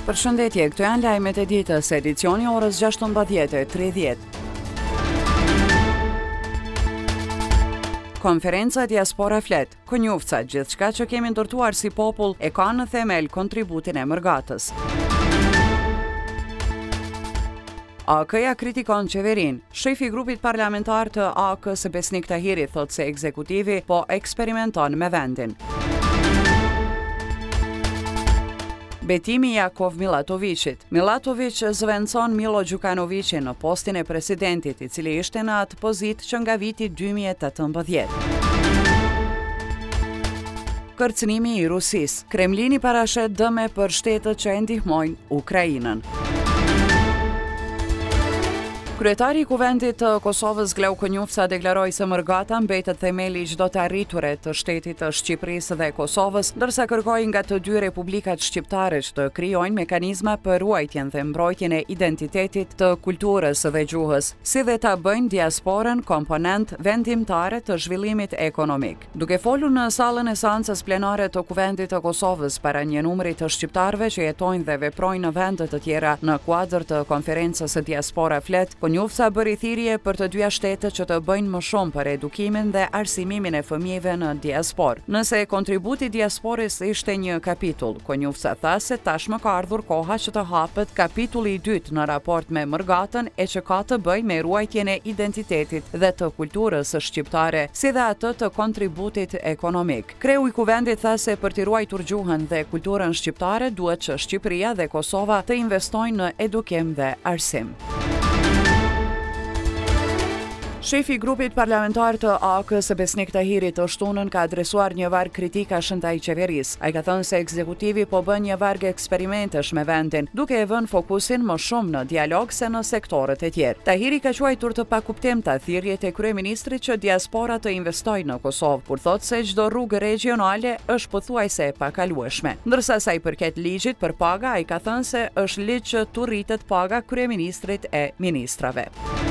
Përshëndetje, këto janë lajmet e ditës, edicioni orës 16:30. Konferenca Diaspora flet, Konjufca, gjithçka që kemi ndërtuar si popull e ka në themel kontributin e Mërgatës. AK-ja kritikon qeverin. Shefi i grupit parlamentar të AK-s Besnik Tahiri thot se ekzekutivi po eksperimenton me vendin. Betimi i Jakov Milatovićit. Milatović zëvendëson Milo Đukanovićin në postin e presidentit, i cili ishte në atë pozitë që nga viti 2018. Kërcënimi i Rusisë. Kremlini parashet dëme për shtetet që e ndihmojnë Ukrainën. Kryetari i Kuvendit të Kosovës Glau Konjufca deklaroi se Mërgata mbetet themeli i çdo të arriture të shtetit të Shqipërisë dhe Kosovës, ndërsa kërkoi nga të dy republikat shqiptare që të krijojnë mekanizma për ruajtjen dhe mbrojtjen e identitetit të kulturës dhe gjuhës, si dhe ta bëjnë diasporën komponent vendimtare të zhvillimit ekonomik. Duke folur në sallën e seancës plenare të Kuvendit të Kosovës para një numri të shqiptarëve që jetojnë dhe veprojnë në vende të tjera në kuadër të konferencës së Diaspora flet, Konjufca bëri thirrje për të dyja shtetet që të bëjnë më shumë për edukimin dhe arsimimin e fëmijëve në diasporë. Nëse kontributi i diasporës ishte një kapitull, Konjufca tha se tashmë ka ardhur koha që të hapet kapitulli i dytë në raport me Mërgatën e që ka të bëjë me ruajtjen e identitetit dhe të kulturës shqiptare, si dhe atë të kontributit ekonomik. Kreu i Kuvendit tha se për të ruajtur gjuhën dhe kulturën shqiptare duhet që Shqipëria dhe Kosova të investojnë në edukim dhe arsim. Shefi i grupit parlamentar të AK-s Besnik Tahiri të shtunën ka adresuar një varg kritikash ndaj qeverisë. Ai ka thënë se ekzekutivi po bën një varg eksperimentesh me vendin, duke e vënë fokusin më shumë në dialog se në sektorët e tjerë. Tahiri ka quajtur të pakuptimta thirrjet e kryeministrit që diaspora të investojë në Kosovë, kur thotë se çdo rrugë regionale është pothuajse e pakalueshme. Ndërsa sa i përket ligjit për paga, ai ka thënë se është ligj që tu rritet paga kryeministrit e ministrave.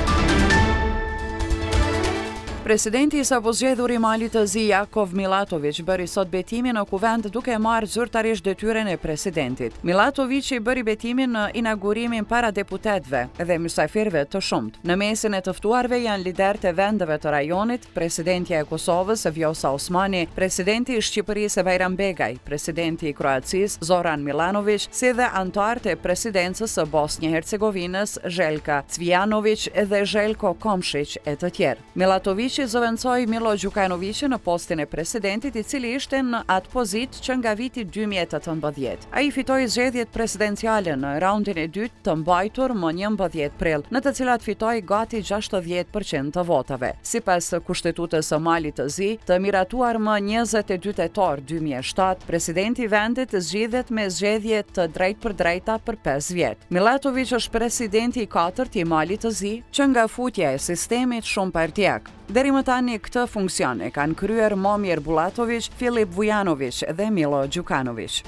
Presidenti i sapo zgjedhur i Malit të Zi Jakov Milatović bëri sot betimin në kuvend duke marrë zyrtarisht detyrën e presidentit. Milatović i bëri betimin në inaugurimin para deputetëve dhe mysafirëve të shumt. Në mesin e të ftuarve janë liderët e vendeve të rajonit, presidentja e Kosovës Vjosa Osmani, presidenti i Shqipërisë Bajram Begaj, presidenti i Kroacisë Zoran Milanović, si dhe anëtarët e presidencës së Bosnjë-Hercegovinës Željka Cvijanović dhe Željko Komšić e të tjerë. Milatović zëvendësoi Milo Đukanovićin në postin e presidentit, i cili ishte në atë pozitë që nga viti 2018. Ai fitoi zgjedhjet presidenciale në raundin e dytë të mbajtur më 11 prill, në të cilat fitoi gati 60% të votave. Sipas kushtetutës së Malit të Zi, të miratuar më 22 tetor 2007, presidenti i vendit zgjidhet me zgjedhje të drejtpërdrejta për 5 vjet. Milatović është presidenti i 4 i Malit të Zi, që nga futja e sistemit shumë partijak. Deri më tani këtë funksion e kanë kryer Momir Bulatović, Filip Vujanović dhe Milo Đukanović.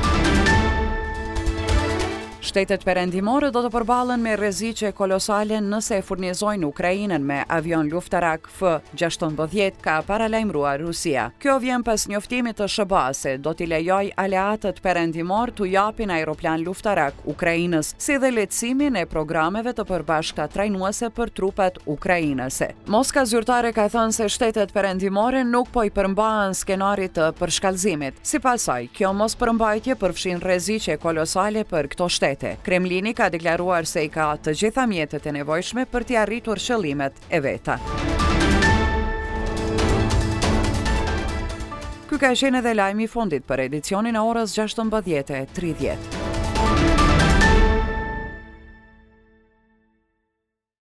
Shtetet perëndimore do të përballen me rreziqe kolosale nëse e furnizojnë Ukrainën me avion luftarak F-16, ka paralajmëruar Rusia. Kjo vjen pas njoftimit të SBA se do t'i lejoj aleatët perëndimor t'u japin aeroplan luftarak Ukrainës, si dhe lehtësimin e programeve të përbashkëta trajnuese për trupat ukrainase. Moska zyrtare ka thënë se shtetet perëndimore nuk po i përmbahen skenarit të përshkallëzimit. Sipas saj, kjo mos përmbajtje përfshin rreziqe kolosale për këto shtete. Kremlini ka deklaruar se i ka të gjitha mjetet e nevojshme për t'i arritur qëllimet e veta. Ky ka qenë edhe lajmi i fundit për edicionin e orës 16:30.